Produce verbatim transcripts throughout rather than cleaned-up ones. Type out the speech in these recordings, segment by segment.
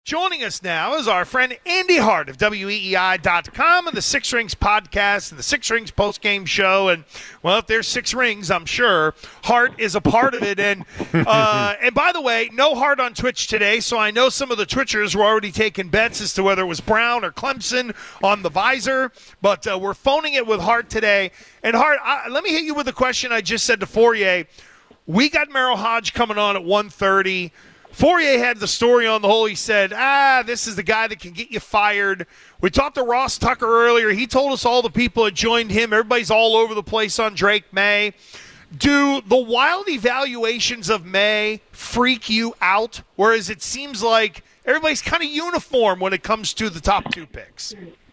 Joining us now is our friend Andy Hart of W E E I dot com and the Six Rings podcast and the Six Rings postgame show. And, well, if there's six rings, I'm sure Hart is a part of it. And uh, and by the way, no Hart on Twitch today, so I know some of the Twitchers were already taking bets as to whether it was Brown or Clemson on the visor. But uh, we're phoning it with Hart today. And, Hart, I, let me hit you with a question I just said to Fourier. We got Merrill Hodge coming on at one thirty. Fourier had the story on the whole. He said, ah, this is the guy that can get you fired. We talked to Ross Tucker earlier. He told us all the people that joined him. Everybody's all over the place on Drake May. Do the wild evaluations of May freak you out, whereas it seems like everybody's kind of uniform when it comes to the top two picks?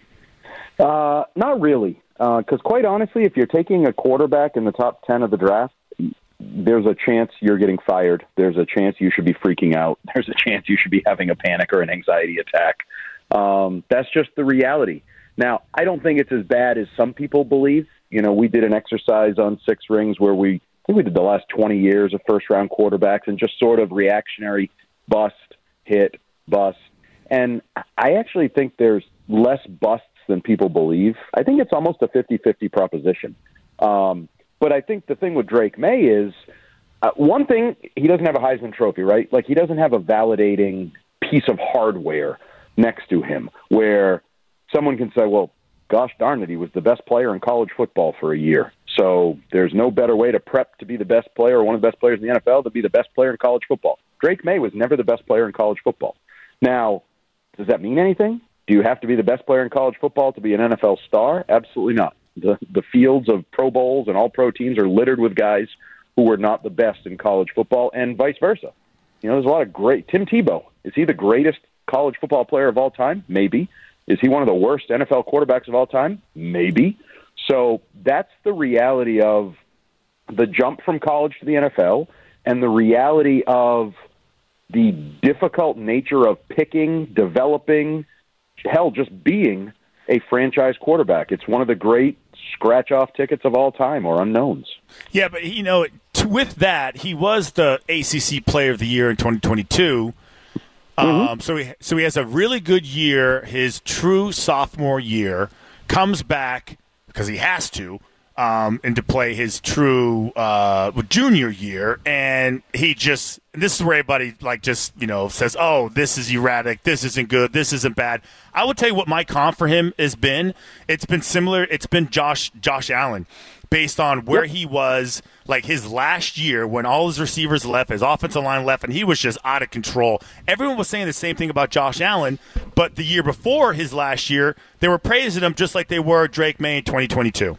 Uh, not really, because uh, quite honestly, if you're taking a quarterback in the top ten of the draft, there's a chance you're getting fired. There's a chance you should be freaking out. There's a chance you should be having a panic or an anxiety attack. Um, that's just the reality. Now, I don't think it's as bad as some people believe. You know, we did an exercise on Six Rings where we, I think we did the last twenty years of first-round quarterbacks and just sort of reactionary bust, hit, bust. And I actually think there's less busts than people believe. I think it's almost a fifty-fifty proposition. Um, But I think the thing with Drake May is, uh, one thing, he doesn't have a Heisman Trophy, right? Like, he doesn't have a validating piece of hardware next to him where someone can say, well, gosh darn it, he was the best player in college football for a year. So there's no better way to prep to be the best player or one of the best players in the N F L to be the best player in college football. Drake May was never the best player in college football. Now, does that mean anything? Do you have to be the best player in college football to be an N F L star? Absolutely not. The the fields of Pro Bowls and all-pro teams are littered with guys who were not the best in college football and vice versa. You know, there's a lot of great – Tim Tebow, is he the greatest college football player of all time? Maybe. Is he one of the worst N F L quarterbacks of all time? Maybe. So that's the reality of the jump from college to the N F L and the reality of the difficult nature of picking, developing, hell, just being a franchise quarterback. It's one of the great scratch-off tickets of all time or unknowns. Yeah, but, you know, t- with that, he was the A C C Player of the Year in twenty twenty-two. Mm-hmm. Um, so, he, so he has a really good year, his true sophomore year, comes back, because he has to, um, and to play his true uh, junior year, and he just – this is where everybody, like, just, you know, says, oh, this is erratic, this isn't good, this isn't bad. I will tell you what my comp for him has been. It's been similar. It's been Josh Josh Allen, based on where yep. he was, like, his last year when all his receivers left, his offensive line left, and he was just out of control. Everyone was saying the same thing about Josh Allen, but the year before his last year, they were praising him just like they were Drake May in twenty twenty-two.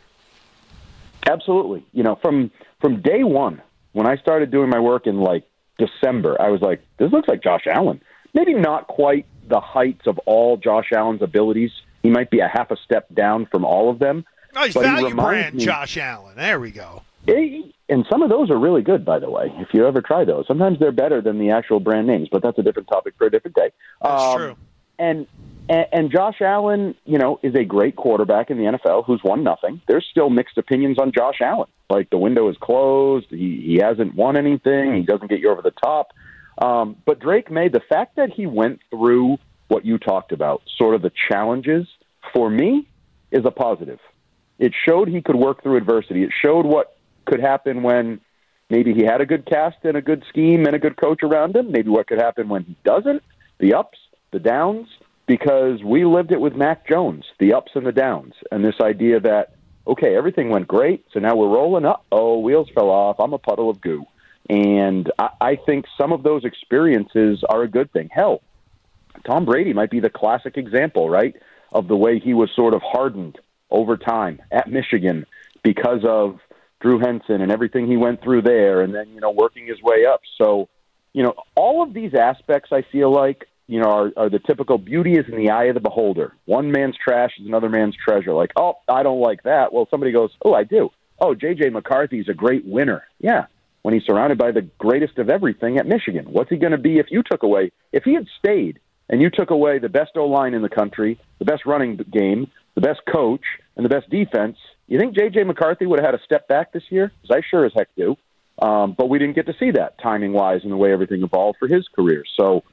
Absolutely. You know, from from day one, when I started doing my work in, like, December, I was like, this looks like Josh Allen. Maybe not quite the heights of all Josh Allen's abilities. He might be a half a step down from all of them. Oh, he's but value he brand me, Josh Allen. There we go. He, and some of those are really good, by the way, if you ever try those. Sometimes they're better than the actual brand names, but that's a different topic for a different day. That's um, true. And, and and Josh Allen, you know, is a great quarterback in the N F L who's won nothing. There's still mixed opinions on Josh Allen. Like, the window is closed. He, he hasn't won anything. He doesn't get you over the top. Um, but Drake May, the fact that he went through what you talked about, sort of the challenges, for me, is a positive. It showed he could work through adversity. It showed what could happen when maybe he had a good cast and a good scheme and a good coach around him, maybe what could happen when he doesn't, the ups, the downs, because we lived it with Mac Jones, the ups and the downs, and this idea that, okay, everything went great, so now we're rolling up. Oh, wheels fell off. I'm a puddle of goo. And I, I think some of those experiences are a good thing. Hell, Tom Brady might be the classic example, right, of the way he was sort of hardened over time at Michigan because of Drew Henson and everything he went through there, and then, you know, working his way up. So, you know, all of these aspects, I feel like, you know, are, are the typical beauty is in the eye of the beholder. One man's trash is another man's treasure. Like, oh, I don't like that. Well, somebody goes, oh, I do. Oh, J J McCarthy's a great winner. Yeah, when he's surrounded by the greatest of everything at Michigan. What's he going to be if you took away, if he had stayed and you took away the best O-line in the country, the best running game, the best coach, and the best defense? You think J J McCarthy would have had a step back this year? Because I sure as heck do. Um, but we didn't get to see that timing-wise in the way everything evolved for his career. So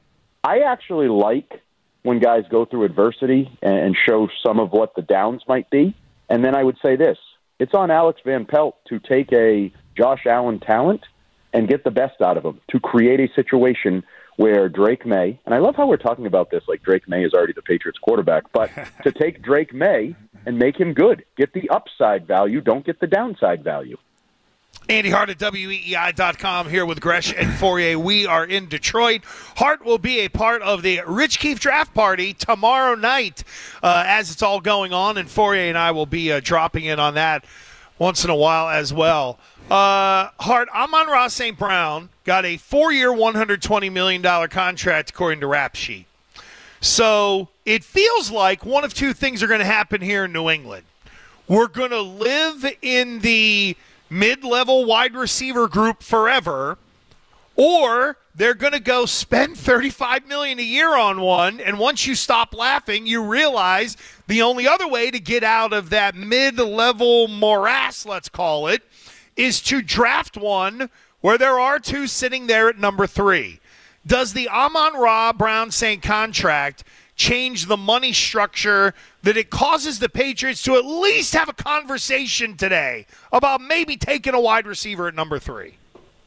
I actually like when guys go through adversity and show some of what the downs might be. And then I would say this. It's on Alex Van Pelt to take a Josh Allen talent and get the best out of him, to create a situation where Drake May, and I love how we're talking about this like Drake May is already the Patriots quarterback, but to take Drake May and make him good. Get the upside value, don't get the downside value. Andy Hart at W E E I dot com here with Gresh and Fourier. We are in Detroit. Hart will be a part of the Rich Keefe draft party tomorrow night uh, as it's all going on, and Fourier and I will be uh, dropping in on that once in a while as well. Uh, Hart, Amon-Ra Saint Brown got a four-year, one hundred twenty million dollars contract according to Rap Sheet. So it feels like one of two things are going to happen here in New England. We're going to live in the mid-level wide receiver group forever, or they're going to go spend thirty-five million dollars a year on one, and once you stop laughing, you realize the only other way to get out of that mid-level morass, let's call it, is to draft one where there are two sitting there at number three. Does the Amon-Ra Brown Saint contract change the money structure that it causes the Patriots to at least have a conversation today about maybe taking a wide receiver at number three?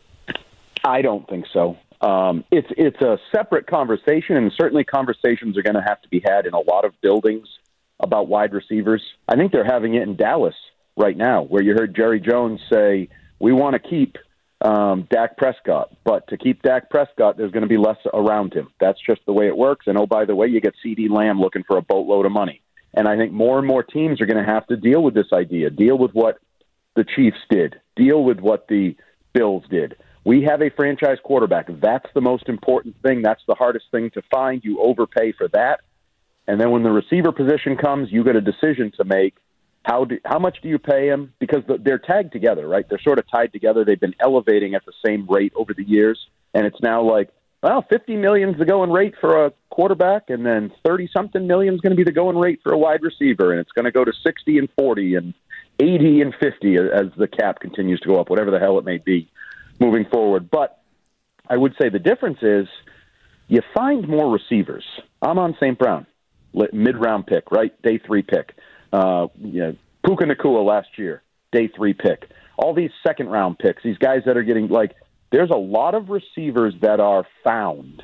I don't think so. Um, it's it's a separate conversation, and certainly conversations are going to have to be had in a lot of buildings about wide receivers. I think they're having it in Dallas right now, where you heard Jerry Jones say, we want to keep um, Dak Prescott, but to keep Dak Prescott, there's going to be less around him. That's just the way it works. And, oh, by the way, you get CeeDee Lamb looking for a boatload of money. And I think more and more teams are going to have to deal with this idea, deal with what the Chiefs did, deal with what the Bills did. We have a franchise quarterback. That's the most important thing. That's the hardest thing to find. You overpay for that. And then when the receiver position comes, you get a decision to make. How do, how much do you pay him? Because they're tagged together, right? They're sort of tied together. They've been elevating at the same rate over the years. And it's now like, well, fifty million is the going rate for a quarterback, and then thirty-something million is going to be the going rate for a wide receiver. And it's going to go to sixty and forty and eighty and fifty as the cap continues to go up, whatever the hell it may be moving forward. But I would say the difference is you find more receivers. Amon Saint Brown, mid-round pick, right? Day three pick. Uh, you know, Puka Nacua last year, day three pick. All these second-round picks, these guys that are getting, like, there's a lot of receivers that are found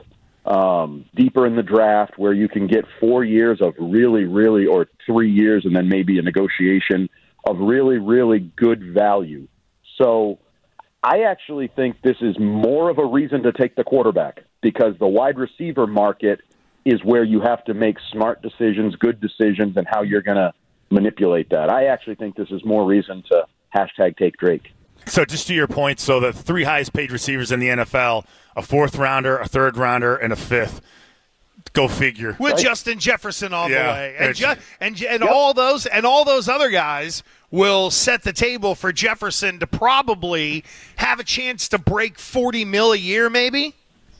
um, deeper in the draft where you can get four years of really, really, or three years and then maybe a negotiation of really, really good value. So I actually think this is more of a reason to take the quarterback because the wide receiver market is where you have to make smart decisions, good decisions, and how you're going to manipulate that. I actually think this is more reason to hashtag take Drake. So just to your point, so the three highest paid receivers in the N F L, a fourth rounder, a third rounder, and a fifth. Go figure. With right? Justin Jefferson all yeah, the way. And ju- and, and yep. all those and all those other guys will set the table for Jefferson to probably have a chance to break forty mil a year maybe.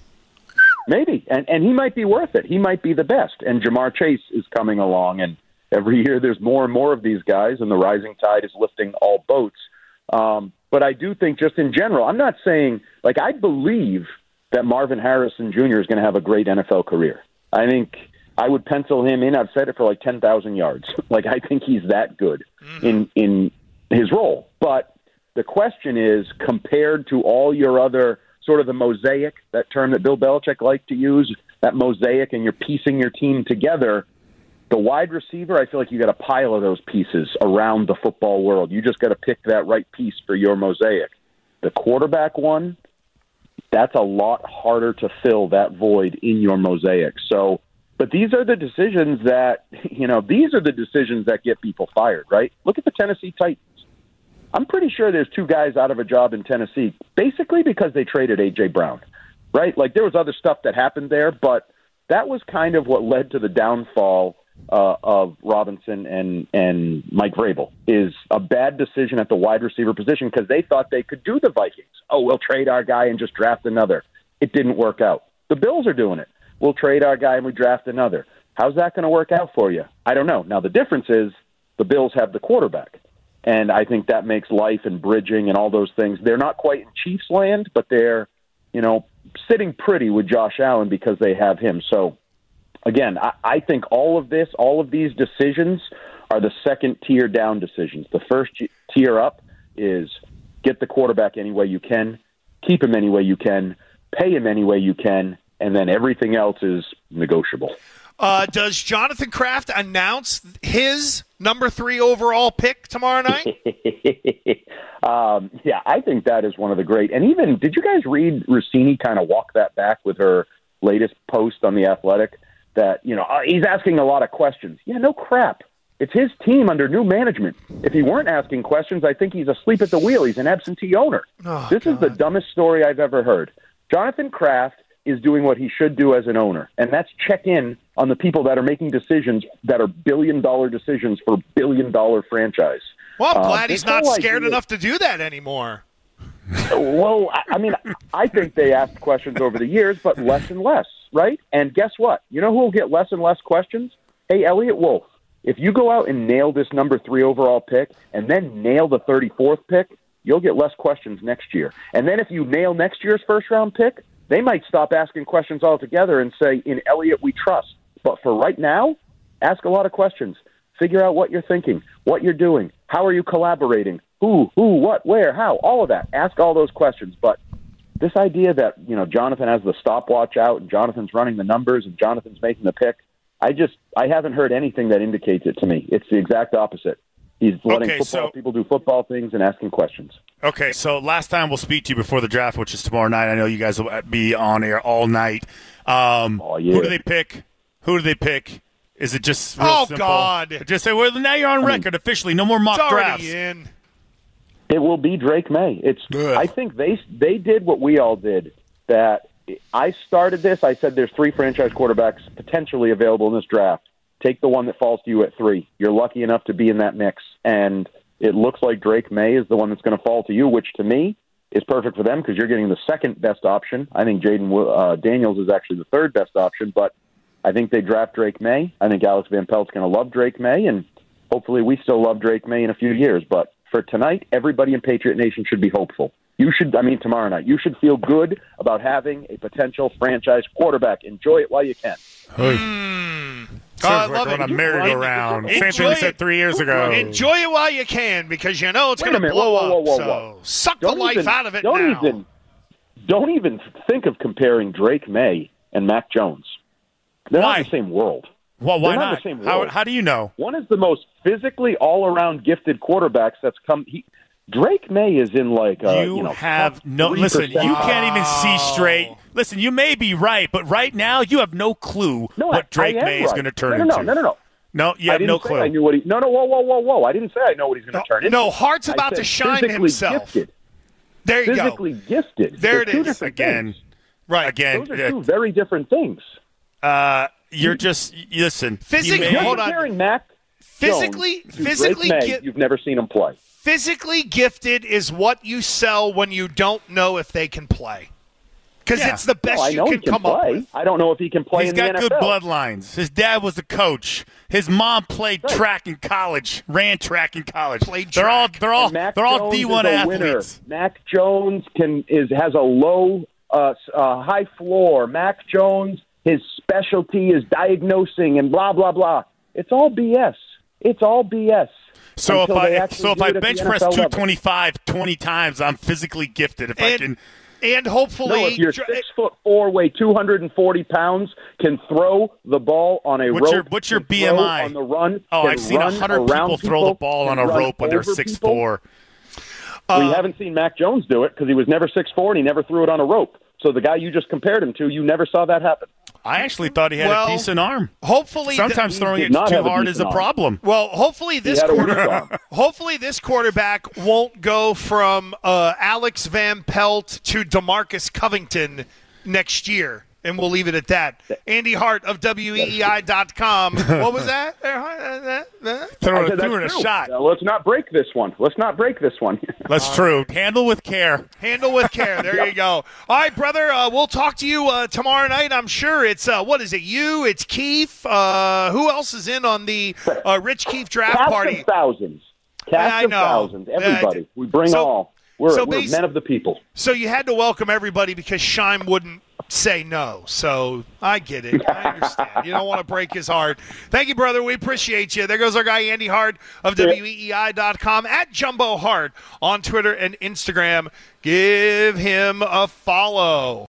Maybe. And and he might be worth it. He might be the best. And Jamar Chase is coming along, and every year there's more and more of these guys, and the rising tide is lifting all boats. Um, but I do think just in general, I'm not saying, like, I believe that Marvin Harrison Junior is going to have a great N F L career. I think I would pencil him in. I've said it for like ten thousand yards. Like, I think he's that good mm-hmm. in, in his role. But the question is, compared to all your other sort of the mosaic, that term that Bill Belichick liked to use, that mosaic, and you're piecing your team together, the wide receiver, I feel like you got a pile of those pieces around the football world. You just got to pick that right piece for your mosaic. The quarterback one, that's a lot harder to fill that void in your mosaic. So, but these are the decisions that, you know, these are the decisions that get people fired, right? Look at the Tennessee Titans. I'm pretty sure there's two guys out of a job in Tennessee, basically because they traded A J. Brown, right? Like, there was other stuff that happened there, but that was kind of what led to the downfall uh, of Robinson and, and Mike Vrabel, is a bad decision at the wide receiver position because they thought they could do the Vikings. Oh, we'll trade our guy and just draft another. It didn't work out. The Bills are doing it. We'll trade our guy and we draft another. How's that going to work out for you? I don't know. Now, the difference is the Bills have the quarterback. And I think that makes life and bridging and all those things. They're not quite in Chiefs land, but they're, you know, sitting pretty with Josh Allen because they have him. So, again, I, I think all of this, all of these decisions are the second tier down decisions. The first tier up is get the quarterback any way you can, keep him any way you can, pay him any way you can, and then everything else is negotiable. Uh, does Jonathan Kraft announce his number three overall pick tomorrow night? um, yeah, I think that is one of the great. And even, did you guys read Rossini kind of walk that back with her latest post on The Athletic? That, you know, uh, he's asking a lot of questions. Yeah, no crap. It's his team under new management. If he weren't asking questions, I think he's asleep at the wheel. He's an absentee owner. Oh, this God. is the dumbest story I've ever heard. Jonathan Kraft is doing what he should do as an owner, and that's check in on the people that are making decisions that are billion-dollar decisions for billion-dollar franchise. Well, I'm Uh, glad he's this not whole scared idea- enough to do that anymore. Well, I I mean, I think they asked questions over the years, but less and less, right? And guess what? You know who will get less and less questions? Hey, Elliot Wolf, if you go out and nail this number three overall pick and then nail the thirty-fourth pick, you'll get less questions next year. And then if you nail next year's first-round pick, they might stop asking questions altogether and say, in Elliott, we trust. But for right now, ask a lot of questions. Figure out what you're thinking, what you're doing, how are you collaborating, who, who, what, where, how, all of that. Ask all those questions. But this idea that, you know, Jonathan has the stopwatch out and Jonathan's running the numbers and Jonathan's making the pick, I just, I haven't heard anything that indicates it to me. It's the exact opposite. He's letting Okay, football so- people do football things and asking questions. Okay, so last time we'll speak to you before the draft, which is tomorrow night. I know you guys will be on air all night. Um, Oh, yeah. Who do they pick? Who do they pick? Is it just real Oh, simple? God. Just say, well, now you're on record officially. No more mock It's drafts. already in. It will be Drake May. It's. Ugh. I think they they did what we all did. That I started this. I said there's three franchise quarterbacks potentially available in this draft. Take the one that falls to you at three. You're lucky enough to be in that mix, and it looks like Drake May is the one that's going to fall to you, which to me is perfect for them because you're getting the second best option. I think Jaden uh, Daniels is actually the third best option, but I think they draft Drake May. I think Alex Van Pelt's going to love Drake May, and hopefully we still love Drake May in a few years. But for tonight, everybody in Patriot Nation should be hopeful. You should, I mean, tomorrow night, you should feel good about having a potential franchise quarterback. Enjoy it while you can. Mm. Oh, Sounds I like love we're on it. a merry-go-round. Same thing Enjoy we said it. three years ago. Enjoy it while you can because you know it's Wait going a to minute. blow Whoa, whoa, whoa, up. whoa, whoa. So suck the Don't life even, out of it don't now. Even, don't even think of comparing Drake May and Mac Jones. They're Why? not in the same world. Well, why They're not in not? the same How, world. how do you know? One is the most physically all-around gifted quarterbacks that's come. He, Drake May is in like uh, you, you know have top no. three Listen, percent. you can't even see straight. Listen, you may be right, but right now you have no clue no, what I- Drake I am May is right. going to turn no, no, no, into. No, no, no, No, you I have didn't no say clue. I knew what he. No, no, whoa, whoa, whoa, whoa! I didn't say I know what he's going No, to turn into. no, Hart's I about said to shine physically himself. Gifted. There you Physically go. gifted. There They're it two is. different Again, things. Right. again, Those are two very different things. uh, you're just y- listen. he Physically- may- You're Hold on. comparing Mac Physically, Jones to physically, Drake May. gi- You've never seen him play. physically gifted is what you sell when you don't know if they can play. Because Yeah. it's the best Well, I you know can, he can come play. up with. I don't know if he can play He's in the got N F good L. bloodlines. His dad was a coach. His mom played Right. track in college, ran track in college. Played they're all track. they're all And Mac they're all Jones D one is a winner. athletes. Mac Jones can is has a low, uh, uh, high floor. Mac Jones, his specialty is diagnosing and blah blah blah. It's all B S. It's all B S. So if until they I actually so if do I it at the bench N F press L two level. twenty-five twenty times, I'm physically gifted. If I And, can, and hopefully, No, if you're dr- six foot four, weigh two hundred forty pounds, can throw the ball on a What's rope. your- what's your can B M I? throw on the run? oh, can I've seen a run hundred around people throw the ball on can a run rope when they're over six people. four. We haven't seen Mac Jones do it because he was never six four and he never threw it on a rope. So the guy you just compared him to, you never saw that happen. I actually thought he had Well, a decent arm. hopefully, Sometimes the, throwing did it not too have a hard is a decent arm. problem. well, hopefully He this had a weak quarter, arm. hopefully this quarterback won't go from uh, Alex Van Pelt to DeMarcus Covington next year. And we'll leave it at that. Andy Hart of W E E I dot com. What was that? Throwing, I said, throwing a "That's true. shot. Uh, let's not break this one. Let's not break this one. That's true. Handle with care. Handle with care. There you go. All right, brother. Uh, we'll talk to you uh, tomorrow night. I'm sure it's uh, what is it? You? It's Keith. Uh, who else is in on the uh, Rich Keefe draft Cast party? of thousands. Cast Yeah, I of know. thousands. Yeah, Everybody. I- we bring so- all. We're, So we're basi- men of the people. So you had to welcome everybody because Scheim wouldn't say no. So I get it. I understand. You don't want to break his heart. Thank you, brother. We appreciate you. There goes our guy, Andy Hart of W E E I dot com, at Jumbo Hart on Twitter and Instagram. Give him a follow.